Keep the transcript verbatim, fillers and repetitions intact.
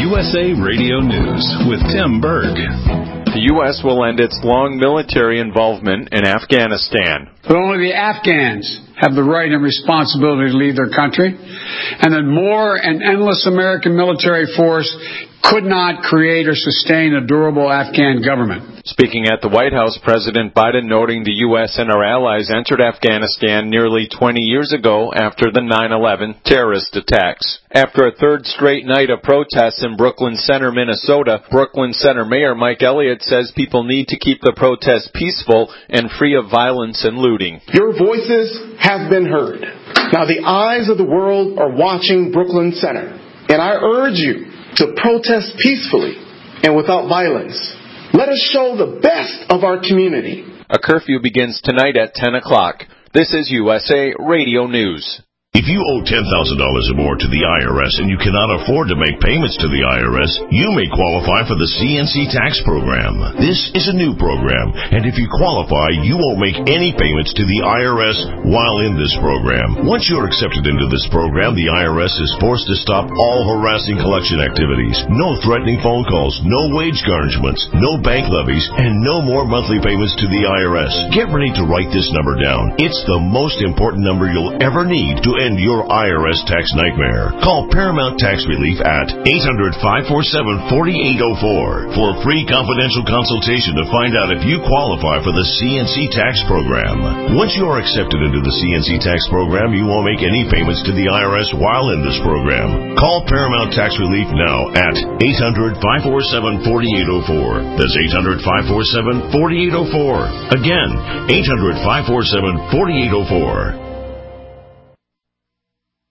U S A Radio News with Tim Berg. The U S will end its long military involvement in Afghanistan. But only the Afghans have the right and responsibility to lead their country, and that more and endless American military force could not create or sustain a durable Afghan government. Speaking at the White House, President Biden noting the U S and our allies entered Afghanistan nearly twenty years ago after the nine eleven terrorist attacks. After a third straight night of protests in Brooklyn Center, Minnesota, Brooklyn Center Mayor Mike Elliott says people need to keep the protests peaceful and free of violence and looting. Your voices have been heard. Now the eyes of the world are watching Brooklyn Center, and I urge you to protest peacefully and without violence. Let us show the best of our community. A curfew begins tonight at ten o'clock. This is U S A Radio News. If you owe ten thousand dollars or more to the I R S and you cannot afford to make payments to the I R S, you may qualify for the C N C tax program. This is a new program, and if you qualify, you won't make any payments to the I R S while in this program. Once you're accepted into this program, the I R S is forced to stop all harassing collection activities. No threatening phone calls, no wage garnishments, no bank levies, and no more monthly payments to the I R S. Get ready to write this number down. It's the most important number you'll ever need to end your I R S tax nightmare. Call Paramount Tax Relief at eight hundred, five four seven, four eight zero four for a free confidential consultation to find out if you qualify for the C N C tax program. Once you are accepted into the C N C tax program, you won't make any payments to the I R S while in this program. Call Paramount Tax Relief now at eight hundred, five four seven, four eight zero four. That's eight hundred, five four seven, four eight zero four. Again, eight hundred, five four seven, four eight zero four.